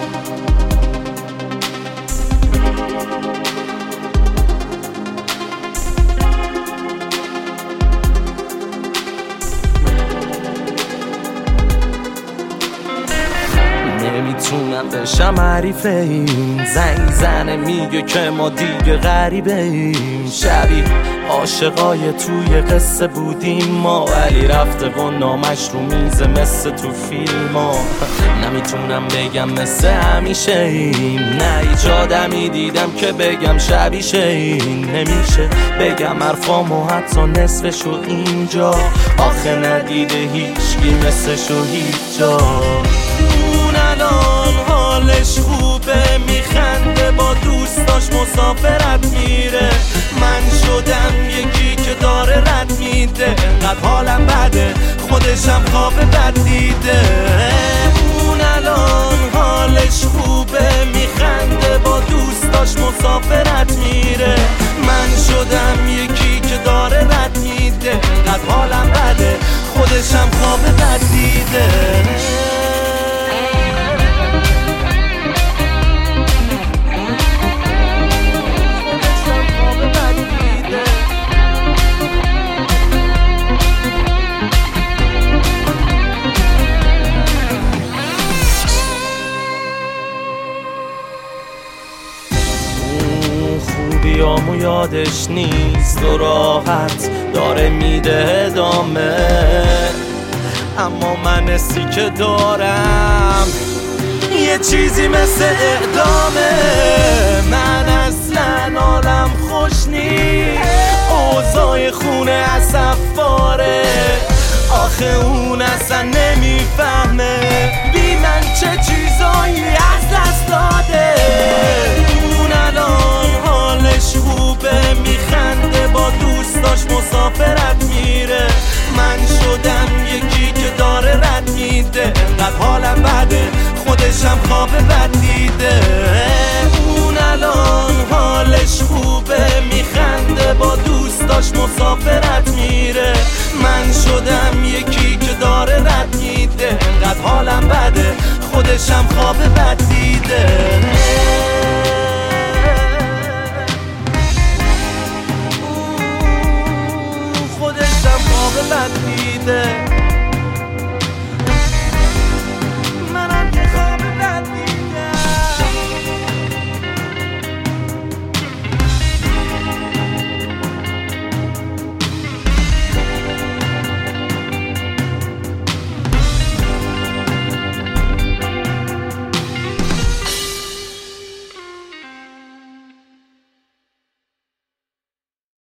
نمیتونم بشم حریف این زنگ زنه میگه که ما دیگه غریبه ایم. شبیه عاشقای توی قصه بودیم ما، ولی رفته و نامش رو میزه مثل تو فیلم ها. نمیتونم بگم مثل همیشه ایم، نه هیچ آدمی دیدم که بگم شبیشه این. نمیشه بگم حرفامو حتی نصفشو اینجا، آخه ندیده هیچکی مثلشو هیچ جا. الان حالش خوبه، میخنده با دوستاش مسافرت میره. من شدم یکی که داره رد میده، انقدر حالم بده خودشم خواب بد دیده. اون الان حالش خوبه، میخنده با دوستاش مسافرت میره. من شدم یکی که داره رد میده، انقدر حالم بده خودشم خواب بد دیده. خوبیامو یادش نیست و راحت داره میده ادامه، اما من حسی که دارم یه چیزی مثل اعدامه. من اصلا حالم خوش نیست، اوضاع خونه اصفاره. آخه اون اصلا نمیفهمه بی من چه چیزایی از دست داده. اون الان حالش خوبه، میخنده با دوستاش مسافرت میره. من شدم یکی که داره رد میده، انقدر حالم بده خودشم خواب بد دیده. اون الان حالش خوبه، میخنده با دوستاش مسافرت میره. من شدم یکی که داره رد میده، انقدر حالم بده خودشم خواب بد